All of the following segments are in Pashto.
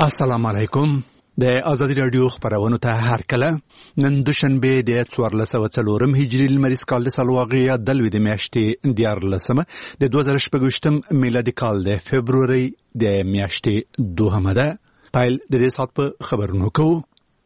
السلام علیکم. د ازادي رادیو خبرونو ته هرکله. نن دوشنبه د 1404 هجری لمریز کال د سالواغیا د لوی د میاشتې 14 د 2018 میلادي کال د فبروري د میاشتې 2 ده. پایل د دې سات په خبرونو کوو.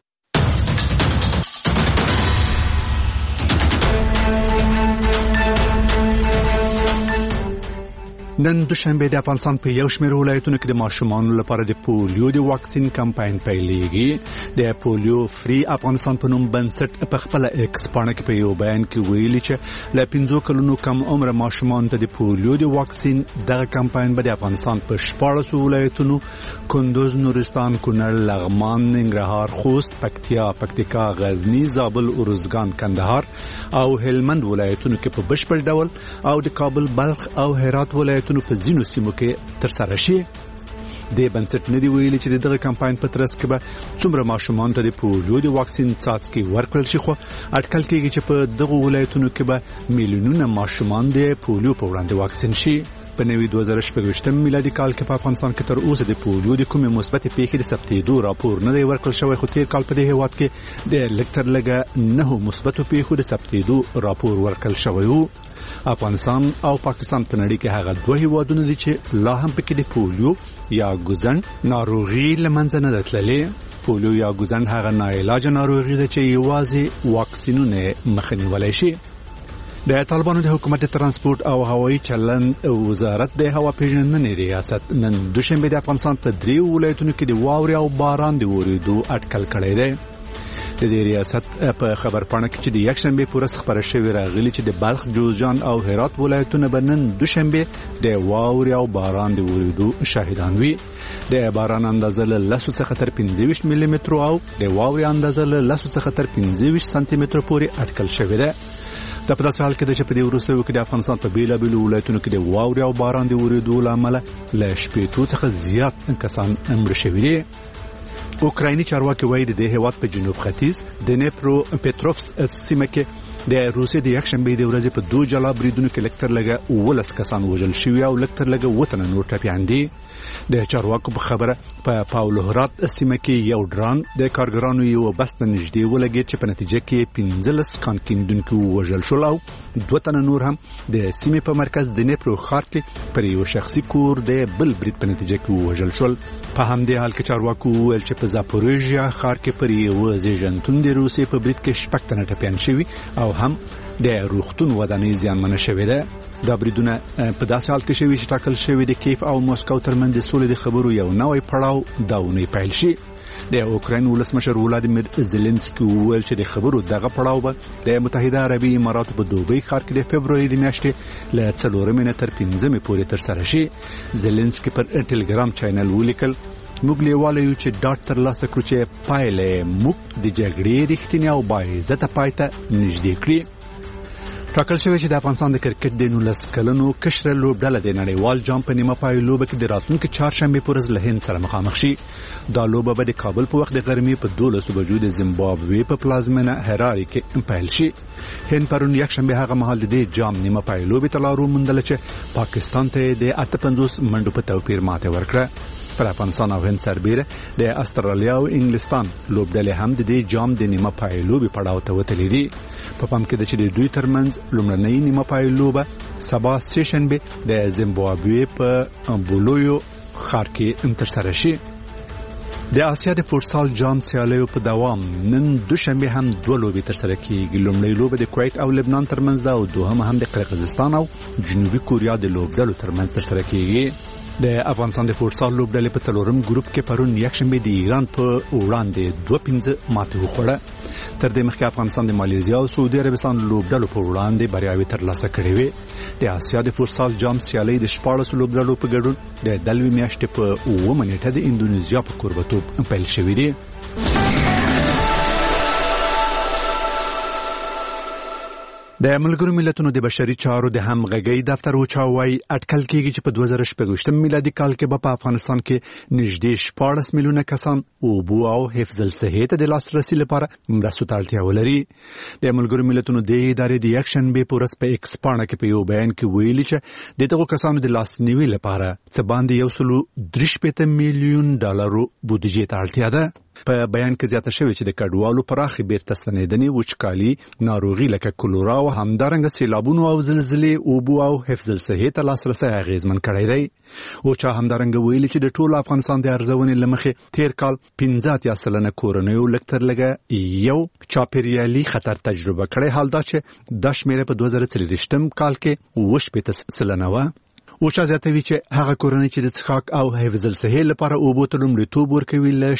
نن دوشنبه د افغانستان په یو شمېر ولایتونو کې د ماشومانو لپاره د پولیو د واکسین کمپاین پیلېږي. د پولیو فری افغانستان په نوم بنسټ په خپل ایکس پاڼه کې په یو بیان کې ویلي چې له 5 کلونو کم عمر ماشومانو ته د پولیو د واکسین دغه کمپاین به د افغانستان په 14 ولایتونو کندوز، نورستان، کونړ، لغمان، ننګرهار، خوست، پکتیکا، غزنی، زابل، ارزګان، کندهار او هلمند ولایتونو کې په بشپړ ډول او د کابل، بلخ او هرات ولایتونو په ځینو سیمو کې ترسره شي. د بنسټ ندی ویلي چې دغه کمپاین په ترڅ کې به څومره ماشومان ته د پولیو د واکسین څاڅکي ورکړل شي، خو اټکل کېږي چې په دغه ولایتونو کې به میلیونونه ماشومان د پولیو په وړاندې واکسین شي. په نوي 2018 میلادي کال کې په افغانستان کې تر اوسه د پولیو د کومې مثبت پیښې د ثبتېدو راپور نه دی ورکړل شوی، خو تیر کال په دې هیواد کې د لکتر لګه 9 مثبت پیښو د ثبتېدو راپور ورکړل شوی وو. افغانستان او پاکستان په نړۍ کې هغه دوه هیوادونه دي چې لا هم پکې د پولیو یا ګوزن ناروغي لمنځه نه تللې. پولیو یا ګوزن هغه ناعلاج ناروغي ده چې یوازې واکسینونه مخنیولی شي. د طالبانو د حکومت ترانسپورت او هوایي چلن وزارت د هوا پیژندنې ریاست نن دوشنبه د افغانستان په 3 ولایتونو کې د واورې او باران د وریدو اټکل کړی دی. د دې ریاست په خبرپاڼه کې چې د یکشنبه پورس خبره شوې راغلي چې د بلخ، جوزجان او هرات ولایتونه به نن دوشنبه د واورې او باران د وریدو شاهدان وي. د باران اندازه له 10 څخه تر 25 ملي متر او د واورې اندازه له 10 څخه تر 25 سانتي متر پورې اټکل شوې ده. د په داسې حال کې چې په دې وروستیو کې د افغانستان په بیلابیلو ولایتونو کې د واورې او باران د وریدو له امله له 80 څخه زیات کسان مړه شوي دي. اوکرایني چارواکي وایي د هیواد په جنوب ختیځ د نیپرو پټروفس سیمه کې د روسیې د یکشنبه د ورځې په 2 جلا بریدونو کې لکتر لګه 19 کسان وژل شوي او لکتر لګه 2 تنه نور ټپیان دي. د چارواکو په خبره په پاولوهرات سیمه کې یو ډرون د کارګرانو یو بس ته نږدې ولګید چې په نتیجه کې 15 کان کیندونکو وژل شول او 2 تنه نور هم د سیمې په مرکز د نیپرو ښار کې پر یو شخصي کور د بل برید په نتیجه کې وژل شول. په همدې حال کې چارواکو ویل چې په زاپوریژیا ښار کې پر یو زیږنتون د روسیې په برید کې 6 تنه ټپیان شوي او هم د روغتون ودانۍ زیانمنه شوې ده. دا بریدونه په داسې حال کې شوي چې ټاکل شوی د کیف او مسکو ترمنځ د سولې د خبرو یو نوی پړاو دا ونی پیل شي. د اوکراین ولسمشر ولادیمیر زيلنسکي وویل چې د خبرو دغه پړاو به د متحده عربي اماراتو په دوبۍ ښار کې د فبروري د میاشتې له 4 تر 15 پورې ترسره شي. زيلنسکي پر ټلګرام چینل ولیکل موږ لیواله یو چې ډاټ تر لاسه کړو چې پایلې موږ د جګړې رښتینی او باعزته پایته نږدې کړی. ټاکل شوی چې د افغانستان د کرکټ د 19 کلنو کشر لوبډله د نړیوال جام په نیمه پای لوبه کې د راتلونکي چهارشنبه پر ورځ له هند سره مخامخ شي. دا لوبه به د کابل په وخت د غرمې په 12 بجو د زیمبابوې په پلازمینه هراري کې پیل شي. هند پرون یکشنبه هغه مهال د جام نیمه پای لوبه تلارو مندل چې پاکستان ته د 58 منډو په توپیر ماته ورکړه. پر افغانستان او هند سربېره د استرالیا او انګلستان لوبډلې هم د دې جام د نیمه پای لوبې پړاو ته وتلې دي. په پام کې د چې د دوی ترمنځ لومړنۍ نیمه پای لوبه سبا سټیشنبه د زیمبابوې په بولویو ښار کې ترسره شي. د آسیا د فوټسال جام سیالیو په دوام نن دوشنبه هم 2 لوبې ترسره کیږي. لومړی لوبه د کویت او لبنان ترمنځ ده او دوهمه هم د قرغیزستان او جنوبي کوریا د لوبډلو ترمنځ ترسره کیږي. د افغانستان د فوټسال لوبډلې په 4م ګروپ کې پرون یکشنبه د ایران په وړاندې 2-5 ماته وخوړه. تر دې مخکې افغانستان د ماليزیا او سعودي عربستان لوبډلو په وړاندې بریاوي ترلاسه کړې وې. د آسیا د فوټسال جام سیالي د 14 لوبډلو په ګډون د دلوي میاشتې په 9 نیټه د انډونیزیا په کوربتوب پیل شوې دي. د ملګرو ملتونو د بشري چارو د همغږۍ دفتر اوچاوي اټکل کېږي چې په 2026 میلادي کال کې په افغانستان کې نږدې 14 میلیونه کسان اوبو او حفظ الصحه ته د لاسرسي لپاره مرستو ته اړتیا ولري. د ملګرو ملتونو د ادارې د یک شنبه په ورځ په ایکس باندې کې په یو بیان کې ویلي چې دغه کسانو د لاسنیوي لپاره څه باندې 1.3 میلیون ډالر بودیجه ته اړتیا ده. په بیان کې زیاته شوې چې د کډوالو پراخي بیرته ستنېدنې وچکالي ناروغي لکه کولرا او همدارنګه سیلابونو او زلزلې اوبو او حفظ الصحه ته لاسرسي اغیزمن کړی دی. او چا همدارنګه ویلي چې د ټول افغانستان د ارزونې لمخې تیر کال 15% کورنیو لکتر لګه یو چاپیریالي خطر تجربه کړی، حال دا چې د شمیره په 2023 کال کې 8% و. او چا زیاتوي چې هغه کورنۍ چې د څښاک او حفظ الصحه لپاره اوبو ته لومړیتوب ورکوي له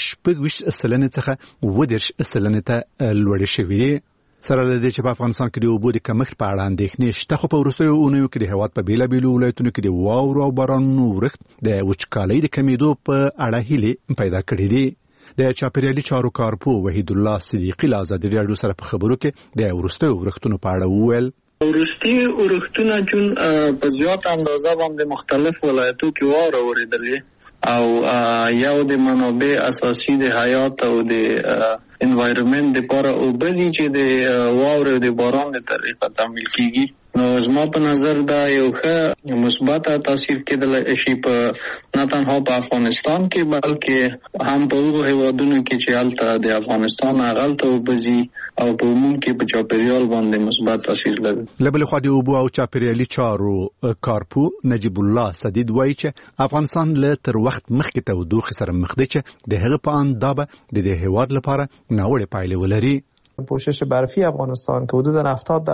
20% څخه 10% ته لوړ شوی دی. سره له دې چې په افغانستان کې د اوبو د کمښت په اړه اندېښنې شته، خو په وروستیو اونیو کې د هېواد په بیلابیلو ولایتونو کې د واورو او بارانونو ورښت د وچکالۍ د کمیدو په اړه هیلې پیدا کړې دي. د چاپیریالي چارو کارپو وحید الله صدیقی له ازادي راډیو سره په خبرو کې د وروستیو ورښتونو په اړه وویل. وروستي ورښتونه چون په زیات اندازه باندې مختلف ولایتو کې واوره وریدلې او یو د منابع اساسي د حیات او د انوایرمنت لپاره او بلی چې د واوره د باران د طریقه تعمیل کیږي. نو زما په نظر دا یو ښه مثبت تاثیر کېدل شي په نه تنها په افغانستان کې بلکې هم په هغو هیوادونو کې چې هلته د افغانستان هغلته وبځي او په عموم کې په چاپیریال باندې مثبت تاثیر لري. له بلې خوا د اوبو او چاپیریالي چارو کارپو نجیب الله سدید وایي چې افغانستان له تر وخت مخکې تودوخې سره مخ دی چې د هغه په اند دا به د دې هیواد لپاره ناوړه پایلې ولري. پوشش برفی افغانستان که حدود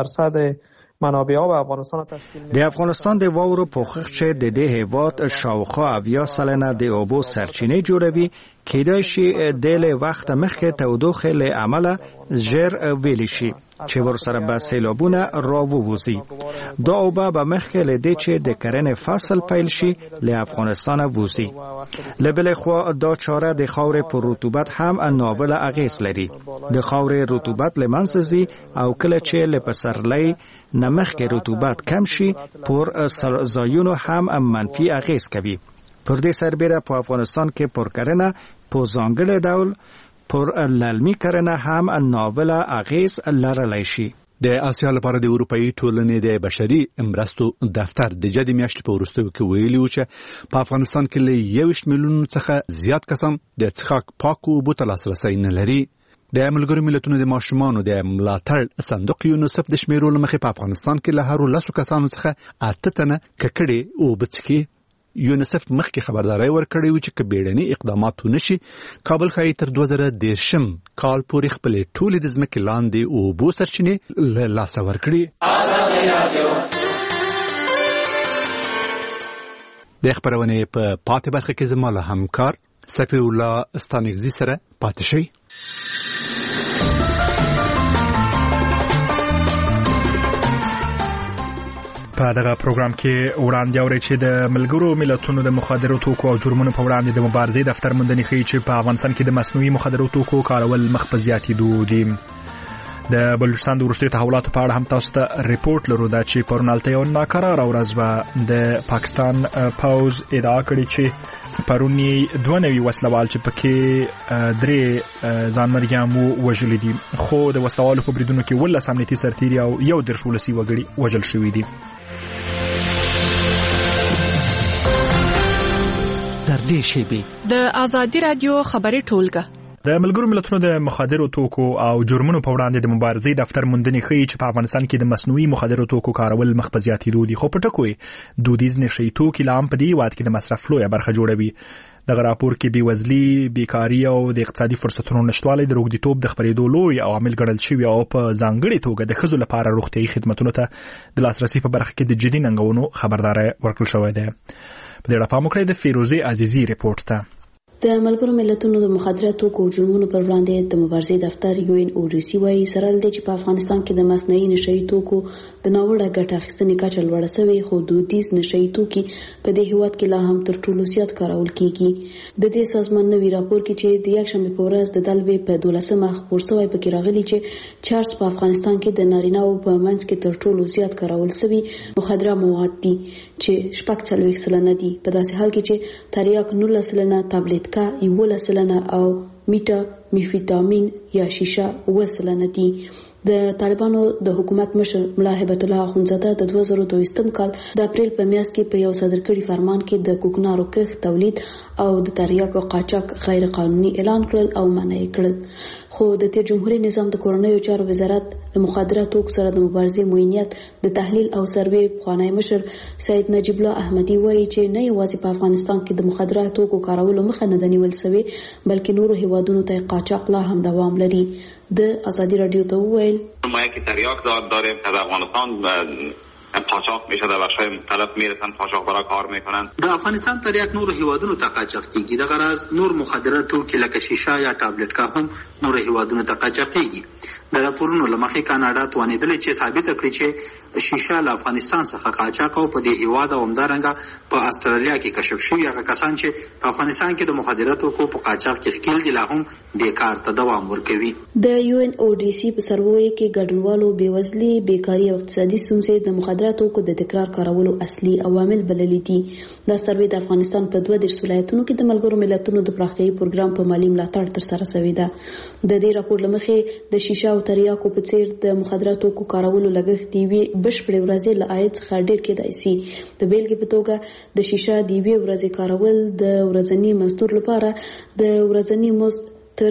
70% منابع آب افغانستان تشکیل میده. د افغانستان د واورو پوښښ چې د دې هیواد شاوخوا 70% د اوبو سرچینې جوړوي، کېدای شي د له وخت مخکې تودوخې له امله ژر ویلې شي چې ورسره به سیلابونه راووځي. دا اوبه به مخکې له دې چې د کرنې فصل پیل شي له افغانستان ووځي. له بلې خوا دا چاره د خاورې پر رطوبت هم ناوړه اغېز لري. د خاورې رطوبت له منځه ځي او کله چې له پسرلي نه مخکې رطوبت کم شي پر ځایونو هم منفي اغېز کوي. پر دې سربېره په افغانستان کې پر کرنه په ځانګړي ډول پر للمي کرنه هم ناوړه اغېز لرلی شي. د آسیا لپاره د اروپאי ټولنې د بشري مرستو دفتر د جدي میاشتې په وروستیو کې ویلي و چې په افغانستان کې له 21 میلیون څخه زیات کسان د څښاک پاکو اوبو ته لاسرسی نه لري. د ملګرو ملتونو د ماشومانو د ملاتړ صندوق یونیسف د شمیرو له مخې په افغانستان کې له هرو 10 کسانو څخه 8 تنه ککړې اوبه څښي. یونیسف مخکې خبرداري ورکړې و چې کبیړني اقدامات ونشي کابل خای تر 2013 کال پورې خپل ټول د ځمکې لاندې اوبو سرچینې له لاسه ورکړي. د خبرونه په پاتې برخه کې زموږ همکار صفی الله استانګزی سره پاتې شي. په دغه پروګرام کې وړاندې اوري چې د ملګرو ملتونو د مخدرو توکو او جرمونو په وړاندې د مبارزې دفتر موندنې ښیي چې په افغانستان کې د مصنوعي مخدرو توکو کارول مخ په زیاتېدو دي. د بلوچستان د وروستیو تحولاتو په اړه هم تاسو ته ریپورت لرو دا چې پرون هلته یو ناکراره ورځ وه. د پاکستان پوځ ادعا کړې چې پرون یې 2 وسلوال چې پکې 3 ځانمرګیان وژلي دي، خو د وسلوالو په بریدونو کې 18 امنیتي سرتیري او 1 ولسي وګړي وژل شوي دي. در دې شیبې د ازادي رادیو خبري ټولګه د ملګرو ملتونو د مخدرو توکو او جرمونو په وړاندې د مبارزې دفتر موندنې ښیي چې په افغانستان کې د مصنوعي مخدرو توکو کارول مخ په زیاتېدو دي، خو په ټکو یې دودیز نشهیي توکي لا هم په دې هېواد کې د مصرف لویه برخه جوړوي. دغه راپور کې بېوزلي، بیکاري او د اقتصادي فرصتونو نشتوالی د روږديتوب د خپرېدو لوی عوامل ګڼل شوي او په ځانګړې توګه د ښځو لپاره روغتیايي خدمتونو ته د لاسرسي په برخه کې د جدي ننګونو خبرداری ورکړل شوی دی. په دې اړه پام وکړئ د فیروزې عزیزي ریپورت ته. د ملګرو ملتونو د مخدراتو او جرمونو پر وړاندې د مبارزې دفتر UNODC وايي سره د چې په افغانستان کې د مصنوعي نشهیي توکو د ناوړه ګټه اخیستنې کچه لوړه شوې، خو دودیز نشهیي توکي په دې هیواد کې لا هم تر ټولو زیات کارول کیږي. د دې سازمان نوي راپور کې چې د یکشنبه په ورځ د دلوي په 12مه خپور شوی پکې راغلي چې چارج په افغانستان کې د نارینه‌و په منځ کې تر ټولو زیات کارول شوي مخدره مواد دي چې 46% دي، په داسې حال کې چې تریاک 19%، تابلیټ کا 11% او میټا میفیتامین یا شیشه 9% دي. د طالبانو د حکومت مشر ملا هبت الله اخونزاده د 2022 کال د اپریل په میاشت کې په یو صادر کړي فرمان کې د کوکنارو کښت، تولید او د تریاکو قاچاق غیر قانوني اعلان کړل او منع کړل. خو د تیر جمهوریت نظام د کورنیو چارو وزارت د مخدراتو سره د مبارزې موینیت د تحلیل او سروې خوانی مشر سید نجیب الله احمدی وایي چې نه یوازې په افغانستان کې د مخدراتو کارولو مخه نه نیول شوی، بلکې نورو هیوادونو ته قاچاق لا هم دوام لري. د ازادي رادیو ته وویل ما یک تریاک داریم که در افغانستان قاچاق میشه، در بخش‌های مختلف میرسن قاچاق برای کار میکنن. د افغانستان تریاک نور هیوادونو ته قاچاق کیږي، د غرض نور مخدراتو کې لکه شیشه یا ټابلیټ کا هم نور هیوادونو ته قاچاق کیږي. د راپورونو لمخې کاناډا توانیدل چې ثابت کړي چې شیشه له افغانستان څخه قاچاق او په دې هیواد او همدارنګه په استرالیا کې کشف شوی هغه کسان چې په افغانستان کې د مخدراتو په قاچاق کې ښکیل دي لا هم د کار ته دوام ورکوي. د UNODC په سروې کې ګډونوالو بېوزلي، بیکاري او اقتصادي ستونزې د مخدراتو د تکرار کارولو اصلي عوامل بللي دي. دا سروې د افغانستان په 22 ولایتونو کې د ملګرو ملتونو د پراختیايي پروګرام په مالي ملاتړ ترسره شوې ده. د دې راپور لمخې د شیشه او تریاکو په څیر د مخدراتو کارولو لګښت دی بشپړې ورځې له عاید څخه ډیر کېدای شي. د بیلګې په توګه د شیشه د یوې ورځې کارول د ورځني مزدور لپاره د ورځني مزد تر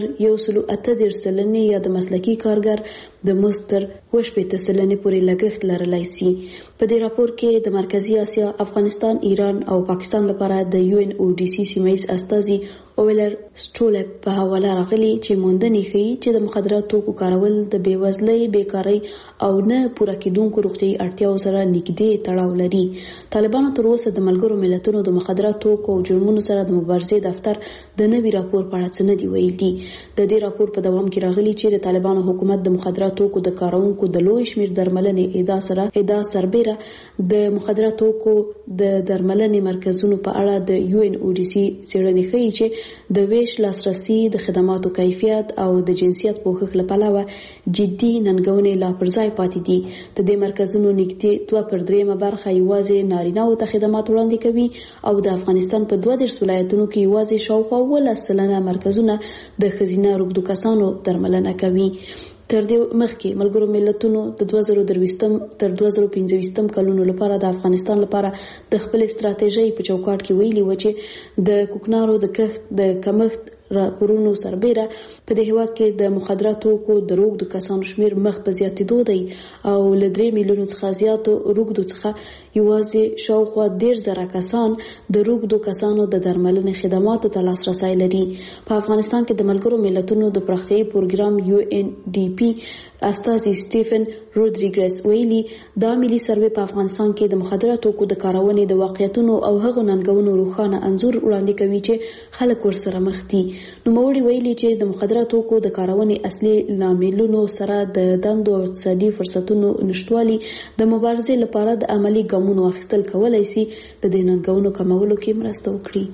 1.8% یا د مسلکی کارګر د مزد تر 8% پورې لګښت لرلای شي. په دې راپور کې د مرکزی اسیا، افغانستان، ایران او پاکستان لپاره د UNODC سیمایي استازي اولر سټولپ په حواله راغلي چې موندنې ښيي چې د مخدراتو کارول د بیوزلۍ، بیکارۍ او نه پوره کېدونکو روغتیايي اړتیاو سره نږدې تړاو لري. طالبانو تر اوسه د ملګرو ملتونو د مخدراتو او جرمونو سره د مبارزې دفتر د نوي راپور په اړه څه نه دی ویل دي. د دې راپور په دوام کې راغلي چې د طالبانو حکومت د مخدراتو د کارونکو د لوی شمیر درملنې ادعا سربېره د مخدراتو د درملنې مرکزونو په اړه د UNODC څېړنې ښيي چې د ویش، لاسرسي، د خدماتو کیفیت او د جنسیت پوښښ لپاره جدي ننګونې لا پر ځای پاتې دي. د دې مرکزونو نږدې 2/3 برخه یوازې نارینه‌و ته خدمات وړاندې کوي او د افغانستان په 22 ولایتونو کې یوازې شاوخوا 10% مرکزونه د ښځینه روږدو کسانو درملنه کوي. تر دې مخکې ملګرو ملتونو د 2023 تر 2025 کلونو لپاره د افغانستان لپاره د خپل استراتیژۍ په چوکاټ کې ویلي و چې د کوکنارو د کښت د کمښت راپورونو سربېره په دې هیواد کې د مخدراتو د روږدو کسانو شمیر مخ په زیاتېدو دی او له 3 میلیونو څخه زیاتو روږدو څخه یوازې شاوخوا 10,000 کسان د روږدو کسانو د درملنې خدماتو ته لاسرسی لري. په افغانستان کې د ملګرو ملتونو د پراختیايي پروګرام UNDP استازي سټیفن رودریګز ویلي دا ملي سروې په افغانستان کې د مخدراتو د کارونې د واقعیتونو او هغو ننګونو روښانه انځور وړاندې کوي چې خلک ورسره مخ دي. نوموړي ویلي چې د مخدراتو د کارونې اصلي لاملونو سره د دندو او اقتصادي فرصتونو نشټوالي د مبارزې لپاره د عملی ګامونو اخیستل کولای شي د دې ننګونو کمولو کې مرسته وکړي.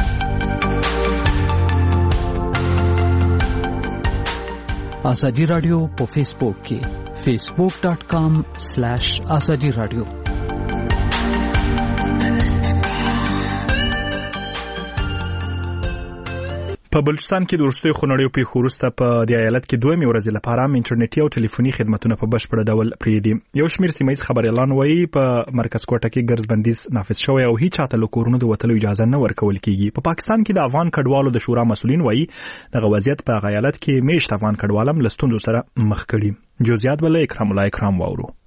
ازادي رادیو په فیسبوک کې facebook.com/azadi radio. په بلوچستان کې د وروستیو خونړیو پیښو وروسته په دې ایالت کې دویمې ورځې لپاره انټرنیټي او ټلیفوني خدماتونه په بشپړ ډول پرېږدي. یو شمېر سیمه‌ییز خبریالان وایي په مرکز کوټه کې ګرځبندیز نافذ شوی او هیڅ چاته له کورونو د وتلو اجازه نه ورکول کیږي. په پاکستان کې د افغان کډوالو د شورا مسؤلین وایي دغه وضعیت په ایالت کې میشت افغان کډوالم له ستونزو سره مخ کړي. جزئیات ول اکرام الله اکرام واورو.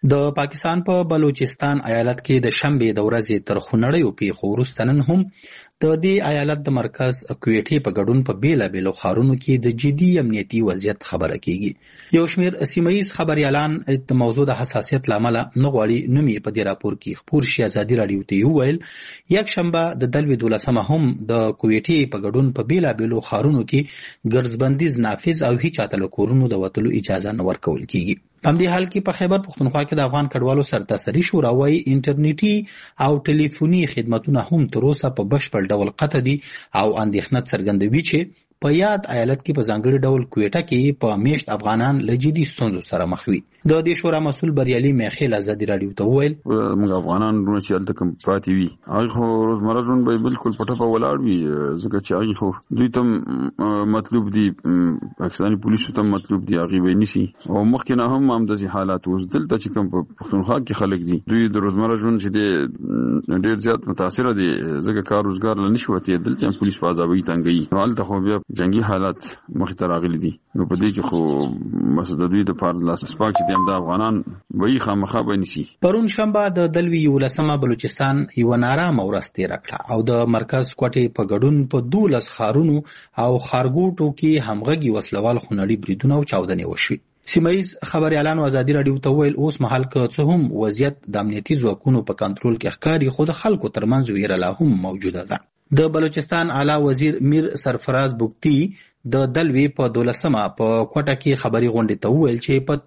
د پاکستان په بلوچستان ایالت کې د شنبې د ورځې تر خونړیو پیښو وروسته نن هم د دې ایالت د مرکز کویټې په ګډون په بیلابیلو ښارونو کې د جدي امنیتي وضعیت خبره کیږي. یو شمېر سیمه ییز خبریالان د موضوع د حساسیت له امله نه غواړي نوم یې په دې راپور کې خپور شي. ازادي راډیو ته وویل یکشنبه د دلوي 12 هم د کویټې په ګډون په بیلابیلو ښارونو کې ګرځبندیز نافذ او هیڅ چاته له کورونو د وتلو اجازه نه ورکول کیږي. په همدې حال کې په خیبر پښتونخوا کې د افغان کډوالو سرتاسري شورا وايي انټرنیټي او ټلیفوني خدماتونه هم تر اوسه په بشپړ ډول قطع دي او اندېښنه څرګندوي چې په یاد ایالت کې په ځانګړي ډول کویټه کې په میشت افغانان له جدي ستونزو سره مخ وي. د دې شورا مسؤل بریالي میخیل ازادي راډیو ته وویل موږ افغانان ورونه چې هلته کوم پاتې وي هغه خو روزمره ژوند به بالکل په ټپه ولاړ وي ځکه چې هغه خو دوی ته مطلوب دي پاکستاني پولیسو ته مطلوب دي هغه به نشي او مخکې نه هم همداسې حالات اوس دلته چې کوم په پښتونخوا کې خلک دي دوی د روزمره ژوند چې دی ډېر زیات متاثر دي ځکه کار روزګار نه نشي وتی دلته پولیس په عذابوي تنګي هلته خو بیا جنگي حالات مخې ته راغلي دي نو په دې کې خو بس د دوی د پاره لاس سپاک چې د افغانان وایي خامخا به نشي. پرون شنبه د دلوي 11 بلوچستان یو نارامه ورځ تېره کړه او د مرکز کوټې په ګډون په 12 ښارونو او ښارګوټو کې همغږي وسلوال خونړي بریدونه او چاودنې وشوي. سیمایز خبريالانو ازادي راډیو ته ویل اوس مهال که څه هم وضعیت د امنیتي ځواکونو په کنټرول کې ښکاري خو د خلکو ترمنځ ویره لا هم موجوده ده. د بلوچستان اعلی وزیر میر سرفراز بوکتی د دلوي په 12 په کوټه کې خبري غونډې ته ویل چې په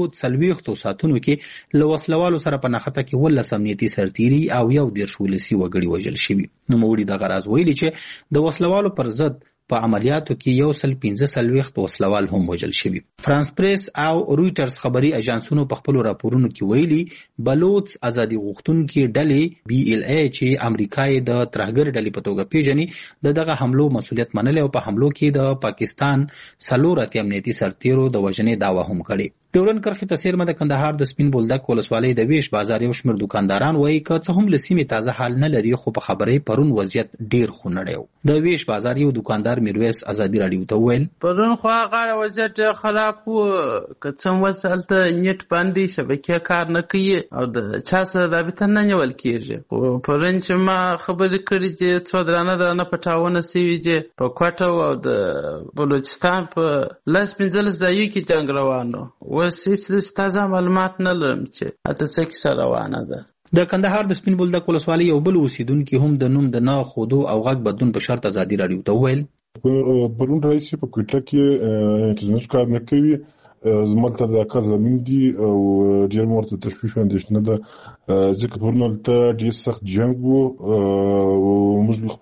13 ساعتونو کې له وسلوالو سره په نښته کې 12 امنیتي سرتیري او 11 ولسي وګړي وژل شوي. نوموړي د غراز ویلي چې د وسلوالو پر ضد په عملیاتو کې 115 وسلوال هم وژل شوي. فرانس پریس او رويټرز خبري اژانسونو په خپل راپورونو کې ویلي بلوچ ازادي غوښتونکي ډلې BLA چې امریکای د ترهګر ډلې په توګه پیژني دغه حملو مسؤلیت منلې او په حملو کې د پاکستان 4 امنیتي سرتیرو د وژنې دعوا هم کړې. ډورن کرخې ته سیرمه د کندهار د سپین بولدک ولسوالۍ د ویش بازار یو شمېر دکانداران وایي که څه هم له سیمې تازه حال نه لري خو په خبرې پرون وضعیت ډیر خونړی و. د ویش بازار یو دکاندار میرویس ازادي راډیو ته ویل پرون خو هغه وضعیت خراب و که څه وسلته نیټ باندې شبکې کار نه کوي او د چا سره رابطه نه نیول کېږي. خو پرون چې ما خبرې کړې چې څو درانه پټاونه سوي چې په کوټه او د بلوچستان په 15 ځایو کې جنگ روان و وسیس تازه معلومات نه لرم چې اته څه کیسه روانه ده. د کندهار د سپین بولدک ولسوالۍ یو بل اوسیدونکي هم د نوم د نه خودو او غږ بدلون په شرط ازادي راډیو ته ویل پرون رئیس په کوټه کې انټرنیټ کار نه کوي زموږ د کار زمين دي او ډیر مرته تشویش اندېښنه ده ځکه پرون ته ډیر سخت جنگ وو او موږ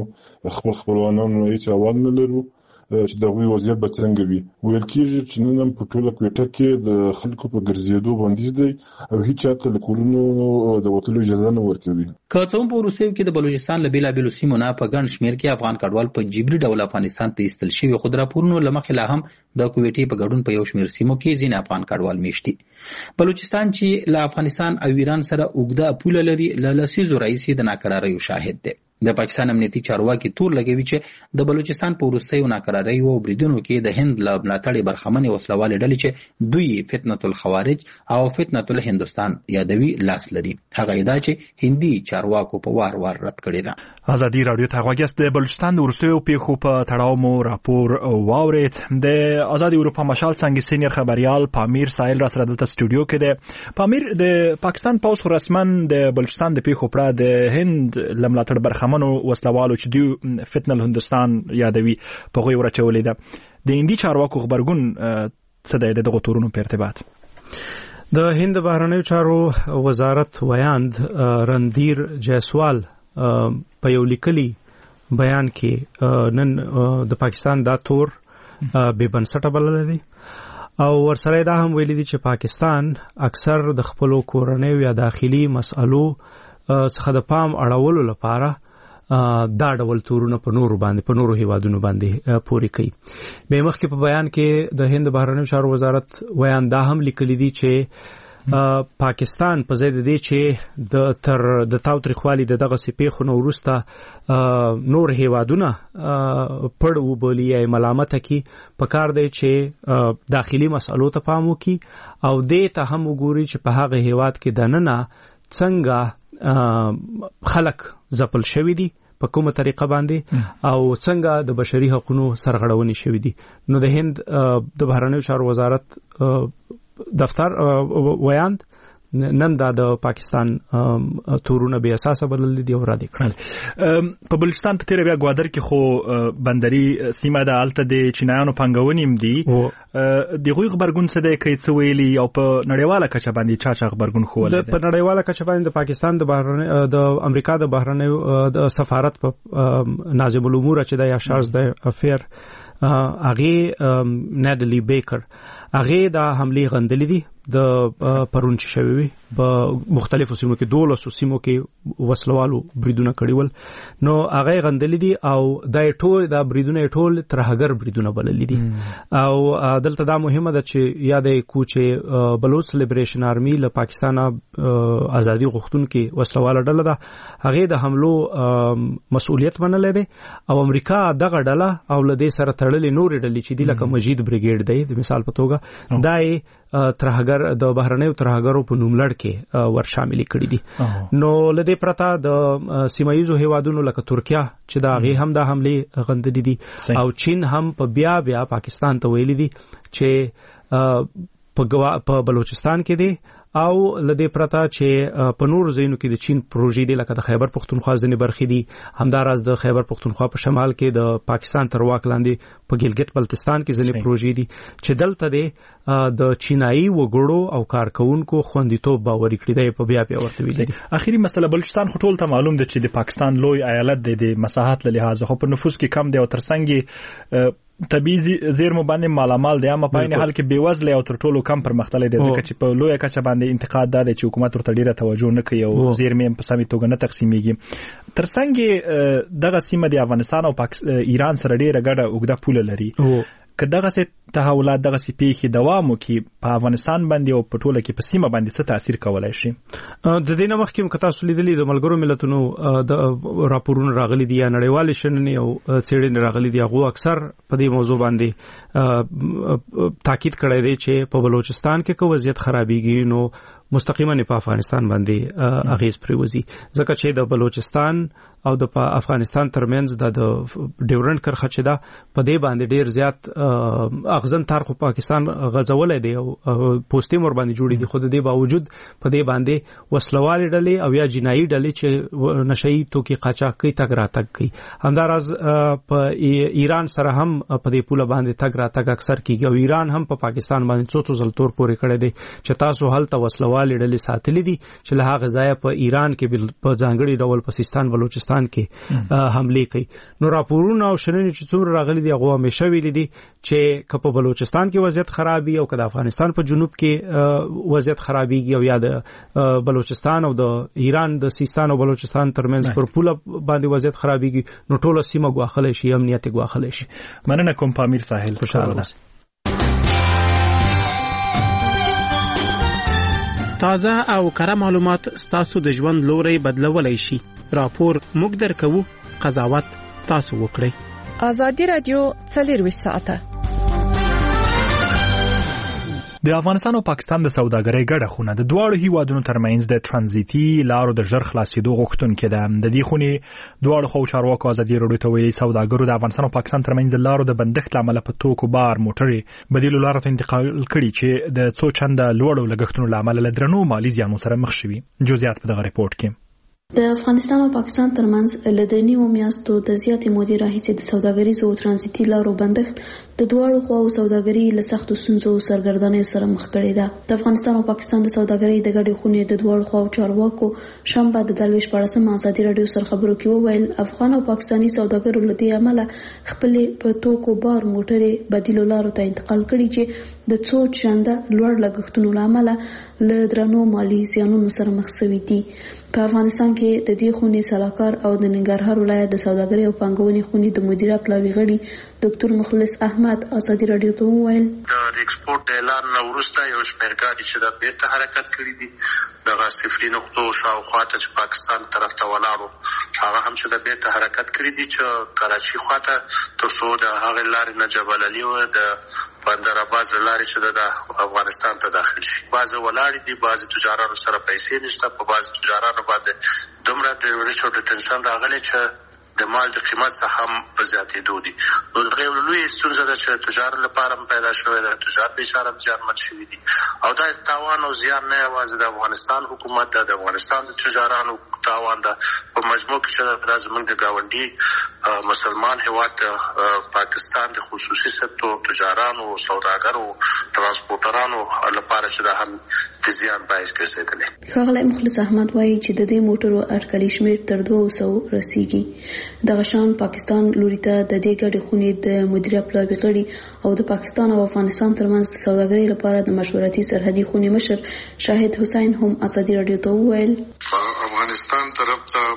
خپلوانانو هیڅ اول نه لرو چې د غوي وضعیت به څنګه وي. ویل کېږي چې نن په ټوله کوټه کې د خلکو په ګرځېدو بندیز دی او هیڅ چاته له کورونو د وتلو اجازه نه ورکوي. که څه هم په روسیې کې د بلوچستان له بیلابیلو سیمو نه په ګڼ شمېر کې افغان کډوال په جبري ډول افغانستان ته ایستل شوي خو د راپورونو له مخې لا هم د کویټې په ګډون په یو شمېر سیمو کې ځینې افغان کډوال میشت دي. بلوچستان چې له افغانستان او ایران سره اوږده پوله لري له لسیزو راهیسې د ناکراریو شاهد دی. د پاکستان امنیتي چارواکي تور لګوي چې د بلوچستان په وروستیو ناکراریو او بریدونو کې د هند له ملاتړې برخمنې وسلوالې ډلې چې دوی فتنة الخوارج او فتنة الهندوستان یادوي لاس لري. هغه ادعا چې هندي چارواکو په وار رد کړې ده. ازادي راډیو ته غواګست د بلوچستان د وروستیو پیښو په تړاو مو راپور واورید. د آزادي اروپا مشال څنګه سینیر خبريال پامیر سایل را سره دلته سټوډیو کې ده. پامیر د پاکستان پوز رسمن د بلوچستان د پیښو پر د هند لملاتړ برخه منو وسلوالو چې دوی فتنه الهندوستان یادوي په غوي ورچولې ده. د هندي چارواکو خبرګون څه دی دغه تورونو په ارتباط؟ د هند بهرنیو چارو وزارت ویاند رندیر جیسوال په یو لیکلي بیان کې نن د پاکستان دا تور بے بنسټه بلل دي او ورسره دا هم ویلي دي چې پاکستان اکثر د خپل کورنیو یا داخلي مسألو څخه د پام اړولو لپاره دا ډول تورونه په نورو هیوادونو باندې پوري کوي. به مخکې په بیان کې د هند بهرنیو چارو وزارت ویان دا هم لیکلي دي چې پاکستان په ځای د دې چې د تاوتریخوالي دغه سپېخو نو وروسته نور هیوادونه پړ وبولي یا ملامت کی په کار دی چې داخلي مسلو ته پام وکړي او دې ته هم وګوري چې په هغه هیواد کې دننه څنګه خلک ځپل شوي دي په کومه طریقه باندې او څنګه د بشري حقوقو سرغړونې شوې دي. نو د هند د بهرنیو چارو وزارت دفتر ویاند نن د پاکستان تورونه به اساس بلل دي او را دي کړل. په بلوچستان په تیر بیا ګوادر کې خو بندري سیمه د الته د چینایانو پنګونیم دي د غوی خبرګون څه دی کوي څه ویلي او په نړیواله کچه باندې چا خبرګون خو ولې په نړیواله کچه باندې د پاکستان د امریکا د بهرنیو د سفارت په ناظم الامور چې د یاشارز د افیر هغه نادلی بیکر هغه د حمله غندلې دي د پرون چې شوی په مختلفو سیمو کې 12 سیمو کې وسلوالو بریدونه کړیول نو هغه غندلې دي او د ټول د بریدونه ټول ترهګر بریدونه بللې دي او دلته دا مهمه ده چې یاد کوچه بلوچ لیبریشن آرمی له پاکستان ازادي غوښتونکو وسلواله ډله ده هغه د حملو مسؤلیت منلې ده او امریکا دغه ډله او لدې سره تړلې نور ډلې چې د لکه مجید بریګیډ دی د مثال په توګه دای ترهګر د بهرنیو ترهګرو په نوم لړ کې ور شامل کړي دي. نو لدې پرتا د سیمایي هیوادونو لکه ترکیه چې دا غي هم د حمله غندلې دي او چین هم په بیا پاکستان ته ویلي دي چې په بلوچستان کې دي او لدې پرتا چې په نور ځایونو کې د چین پروژې دی لکه د خیبر پختونخوا ځنې برخې دي همداراز د خیبر پختونخوا په شمال کې د پاکستان تر واک لاندې په ګلګت بلتستان کې ځنې پروژې دي چې دلته دی د چینایي وګړو او کارکونکو خوندیتوب باور کړی دی په بیا ورته ویلي دي. اخیری مسله بلوچستان خو ټول ته معلوم دی چې د پاکستان لوی ایالت دی د مساحت له لحاظه خو په نفوس کې کم دی او ترڅنګ طبيعي زیرمو باندې مالامال دی اما په عین حال کې بیوزله او تر ټولو کم پرمختللی دی ځکه چې په لوی کچه باندې انتقاد ده چې حکومت ورته ډیره توجه نه کوي او زیرمې په سمې توګه نه تقسیمېږي. ترڅنګ دغه سیمه د افغانستان او ایران سره ډیره ګډه اوږده پوله لري که دغه څه تحولات دغه څه پیښې دوام وکړي په افغانستان باندې او په ټوله کې په سیمه باندې څه تاثیر کولای شي؟ د دې نه مخکې کتا سولیدلی د ملګرو ملتونو د راپورونو راغلي دي یا نړیوال شننې او څېړنې راغلي دي هغه اکثر په دې موضوع باندې تاکید کړی دی چې په بلوچستان کې کو وضعیت خرابېږي نو مستقیما په افغانستان باندې اغیز پریوزي ځکه چې د بلوچستان او د افغانستان ترمنځ د ډیورنډ کرخه چې دا په دې باندې ډیر زیات اغزن تاریخ پاکستان غزولې دی او پوسټي مور باندې جوړې دي خو د دې باوجود په دې باندې وسلوالې ډلې او یا جنایي ډلې چې نشئی توکي قاچاق کوي تګ راتګ کوي همداراز په ایران سره هم په دې پوله باندې تګ راتګ اکثر کیږي او ایران هم په پاکستان باندې څو ځل تور پورې کړی دی چې تاسو هلته وسلوالې ډلې ساتلې دي چې له هغه ځای په ایران کې په ځانګړي ډول په سیستان بلوچستان کې حمله کوي. نو راپورونه او شننې چې څومره راغلي دي هغه همیشه ویلي دي چې په بلوچستان کې وضعیت خرابي او که د افغانستان په جنوب کې وضعیت خرابيږي او یا د بلوچستان او د ایران د سیستان او بلوچستان ترمنځ پر پوله باندې وضعیت خرابيږي نو ټوله سیمه غواخل شي امنیت غواخل شي. مننه کوم پامیر ساحل خوشاله تازه او کره معلومات ستاسو د ژوند لوري بدلولای شي. راپور موږ درکو، قضاوت تاسو وکړئ. آزادی رادیو 24 ساعته د افغانستان او پاکستان د سوداګرۍ ګډه خونه د دواړو هیوادونو ترمنځ د ترانزیتي لارو د ژر خلاصېدو غوښتونکې ده. د دې خونې دواړو خو چارواکو ازادي راډیو ته ویلي سوداګرو د افغانستان او پاکستان ترمنځ د لارو د بندښت لامل په توکو بار موټرې بدیلو لارو ته انتقال کړي چې د څو چنده لوړو لګښتونو لامل له درنو مالي زیانونو سره مخ شوي. جزئیات په دغه ریپورت کې. د افغانستان او پاکستان ترمنځ لدنیو میاشتو د زیاتې مودې راهیسې د سوداګریزو او ترانزیتي لارو بندښت د دواړو خواو سوداګري له سختو ستونزو سرګردانیو سره مخ کړې ده. د افغانستان او پاکستان د سوداګرۍ د ګډې خونې د دواړو خواو چارواکو شنبه د 24 ازادي راډیو سره خبرو کې وویل افغان او پاکستاني سوداګرو له دې عمله خپل په توکو بار موټرې بدیلو لارو ته انتقال کړي چې د څو چنده لوړ لګښتونو لامل له درنو مالی زیانونو سره مخ شوي دي. په افغانستان کې د دې خونې سلاکار او د ننګرهار ولایت د سوداګرۍ او پانګونې خونې د مدیره پلاوي غړي ډاکټر مخلص احمد ازادي رادیو ته وویل د ایکسپورټ اعلان نه وروسته یو شمېر ګاډي چې د بیرته حرکت کړي دي د صفري نقطو شاوخوا ته چې پاکستان طرف ته ولاړو هغه هم چې د بیرته حرکت کړي دي چې کراچي خواته تر څو د هغه لارې نه جبل علي او د بندر عباس لارې چې د افغانستان ته داخل شي. بعضې ولاړې دي، بعضې تجارانو سره پیسې نشته، په بعضې تجارانو باندې دومره د ریچ او ډیټنشن راغلی چې د مال د قیمت څخه هم په زیاتېدو دي. نو دغه یو لوی ستونزه ده چې تجار لپاره هم پیدا شوې ده، تجار بیچاره هم زیانمن شوي دي او دا تاوان او زیان نه یوازې د افغانستان حکومت ده، د افغانستان د تجارانو تاوان ده، په مجموع کې چې دا زموږ د ګاونډي مسلمان هېواد پاکستان د خصوصي سکتور تجارانو، سوداګرو، ترانسپورټرانو لپاره چې دا هم د زیان باعث ګرځېدلی. ښاغلی مخلص احمد وایي چې د دې موټرو اټکلي شمېر تر 200 رسیږي. دغه شان پاکستان لوري ته د دې ګډې خونې د مدیره پلاوي غړي او د پاکستان او افغانستان ترمنځ د سوداګرۍ لپاره د مشورتي سرحدي خونې مشر شاهد حسین هم ازادي رادیو ته وویل افغانستان طرف ته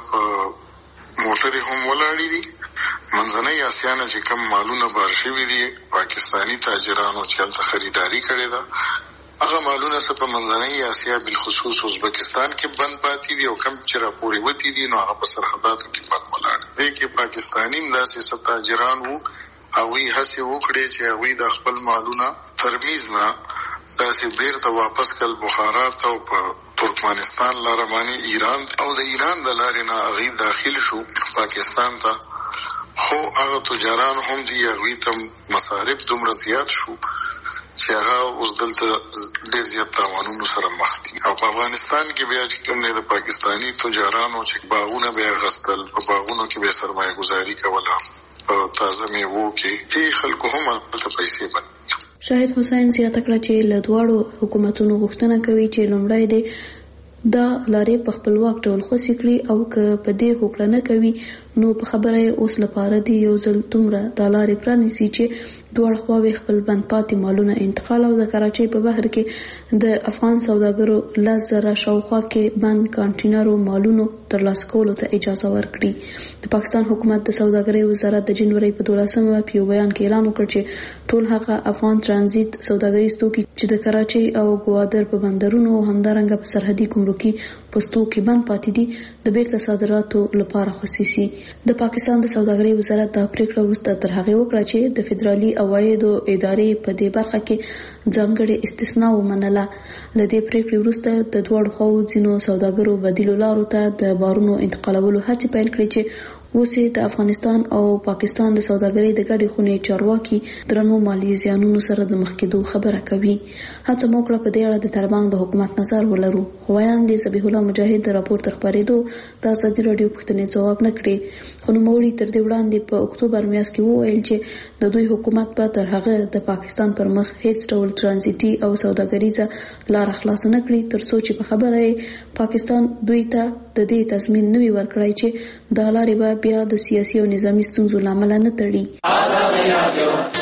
موټرې هم ولاړې دي. منځنۍ اسیا نه چې کوم مالونه بار شوي دي پاکستانی تاجرانو چې هلته خریداري کړې ده هغه مالونه څه په منځنۍ اسیا بالخصوص ازبکستان کې بند پاتې دي او کم چې راپورې وتې دي نو هغه په سرحداتو کې بند ولاړ دي. کې پاکستاني هم داسې څه تاجران وو هغوی هڅې وکړې چې هغوی د خپل مالونه ترمیز نه داسې بیرته واپس کړل بخارا ته او په ترکمنستان لاره باندې ایران او د ایران د لارې نه هغوی داخل شو پاکستان ته. خو هغه تجاران هم دي هغوی ته مصارف دومره زیات شو چې هغه اوس دلته ډېر زیات تاوانونو سره مخ دي او په افغانستان کې بیا چې کوم د پاکستاني تجارانو چې باغونه به غستل په باغونو کې به سرمایه گذاري کوله په تازه میوو کې دې خلکو هم هلته پیسې بند. شاهد حسین زیاته کړه چې له دواړو حکومتونو غوښتنه کوي چې لومړی د دا لارې په خپلواک ډول خوسي کړي او که په دې هوکړه نه کوي نو په خبره اوس لپاره دی یو ځل دومره دا لارې پرانیسي چې دواړه خواوې خپل بند پاتې مالونه انتقال او د کراچۍ په بهر کې د افغان سوداګرو 10,000 شاوخوا کې بند کانټینرو مالونو ترلاسه کولو ته اجازه ورکړي. د پاکستان حکومت د سوداګرۍ وزارت د جنوري په 12مه په یو بیان کې اعلان وکړ چې ټول هغه افغان ترانزیت سوداګریز توکي چې د کراچۍ او ګوادر په بندرونو او همدارنګه په سرحدي ګمرکي پوستو کې بند پاتې دي د بیرته صادراتو لپاره خصيصي. د پاکستان د سوداګرۍ وزارت د پریکړه وروسته تر هغه وکړه چې د فدرالي عوایدو ادارې په دې برخه کې ځانګړې استثناء ومنله. له دې پریکړې وروسته د دواړو خواو ځینو سوداګرو بدیلو لارو ته د بارونو انتقالولو هڅې پیل کړې چې اوس د افغانستان او پاکستان د سوداګرۍ د ګډې خونې چارواکي درنو مالی زیانونو سره د مخ کېدو خبره کوي. هڅه مو کړه په دې اړه د طالبانو د حکومت نظر ولرو خو وایاندې ذبیح الله مجاهد د راپور تر خپرېدو د ازادي راډیو پوښتنې ځواب نه کړې خو نوموړي تر دې وړاندې په اکتوبر میاشت کې وویل چې د دوی حکومت به تر هغه د پاکستان پر مخ هیڅ ډول ترانزیتي او سوداګریزه لار خلاص نه کړي تر څو چې په خبره پاکستان دوی ته د دې تضمین نه وي ورکړی چې د لارې به بیا د سیاسي او نظامی ستونزو لامل نه تړي.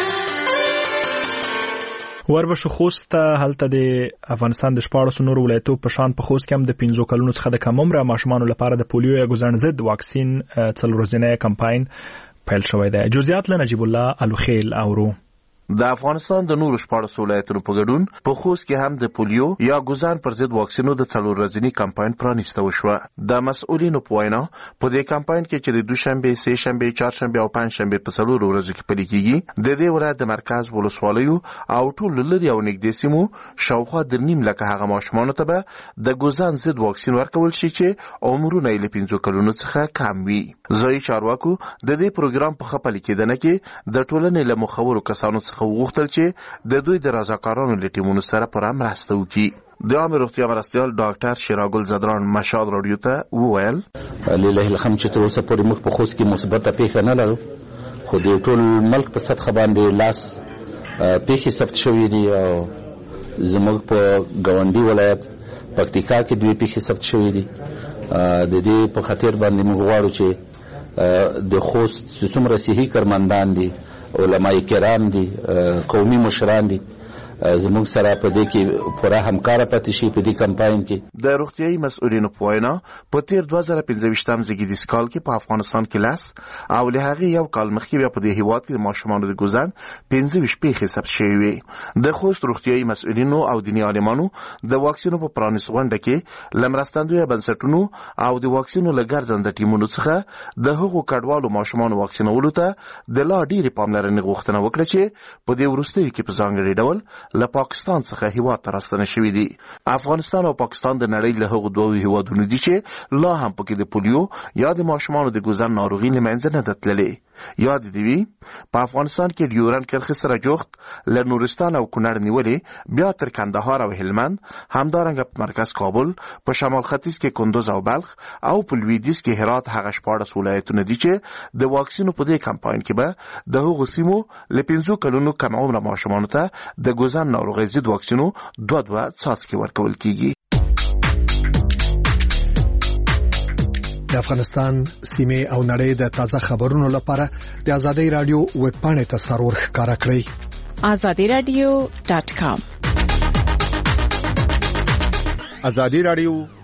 وربشو خوست هلته د افغانستان د 14 نور ولایتو په شان په خوست کې هم د 15 کلونو څخه د کم عمره ماشومانو لپاره د پولیو یا ګزن ضد واکسین څلورځنی کمپاین پیل شوی دی. جزئیات له نجیب الله الوخیل اورو. د افغانستان د نورو 14 ولایتونو په ګډون په خوست کې هم د پولیو یا ګوزان پر ضد واکسینو د څلور ورځنی کمپاین پرانیسته وشوه. د مسؤلینو په وینا په دې کمپاین کې چې د دوشنبه، سه شنبه، چهارشنبه او پنځشنبه په څلور ورځو کې پلي کیږي د دې ولایت د مرکز ولسوالیو او ټول لري او نږدې سیمو شاوخوا د نیم لکه هغه ماشومانو ته به د ګوزان ضد واکسین ورکول شي چې عمرونه یې 15 کلونو څخه کم وي. ځای چارواکو د دې پروګرام په خپل کېدنه کې د ټولنې له مخورو کسانو څخه وغوښتل چې د دوی د رضاکارانو له ټیمونو سره پر مرسته وکړي. د عامه روغتیا مرستیال ډاکټر شیراګل زدران مشال رادیو ته وویل لله الحمد چې تر اوسه پورې موږ په خوست کې مثبته پیښه نه لرو خو د ټول ملک په سطح باندې لاس پیښې ثبت شوې دي او زموږ په ګاونډي ولایت پکتیکا کې دوی پیښې ثبت شوې دي. د دې په خاطر باندې موږ غواړو چې د خوست څومره صحي کارمندان دي علماء کرام دي قومي مشران دي زموږ سره په دې کې پوره همکار پاتې شي په دې کمپاین کې. د روغتیايي مسؤلینو په وینا په تیر 2015 زیږدیز کال کې په افغانستان کې لاس او له هغه یو کال مخکې بیا په دې هیواد کې د ماشومانو د ګوزن 15 پیښې ثبت شوې وي. د خوست روغتیايي مسؤلینو او دیني عالمانو د واکسینو په پرانیست غونډه کې لمرستندوی بنسټونو او د واکسینو لګرځنده ټیمونو څخه د هغو کډوالو ماشومانو واکسینولو ته د لا ډېرې پاملرنې غوښتنه وکړه چې په دې وروستیو کې په ځانګړي ډول له پاکستان څخه هیواد ته راستنه شوي دي. افغانستان او پاکستان د نړۍ له هغو دوه هیوادونو دي چې لا هم پکې د پولیو یا د ماشومانو د ګوزن ناروغي له منځه نه ده تللې. یاد دی وی په افغانستان کې ډیورن کرښې سره جوخت له نورستان او کونړ نیولې بیا تر کندهار او هلمند، همدارنګه په مرکز کابل، په شمال ختیځ کې کندوز او بلخ او په لویدیځ کې هرات هغه 14 ولایتونه دي چې د واکسینو په دې کمپاین کې به د هغو سیمو له 15 کلونو کم عمره ماشومانو ته د ګوزن ناروغۍ ضد واکسینو 2 څاڅکي ورکول کیږي. د افغانستان سیمه او نړۍ د تازه خبرونو لپاره د ازادي رادیو ویب پاڼې ته سرور ښکارا کړئ. azadiradio.com. ازادي رادیو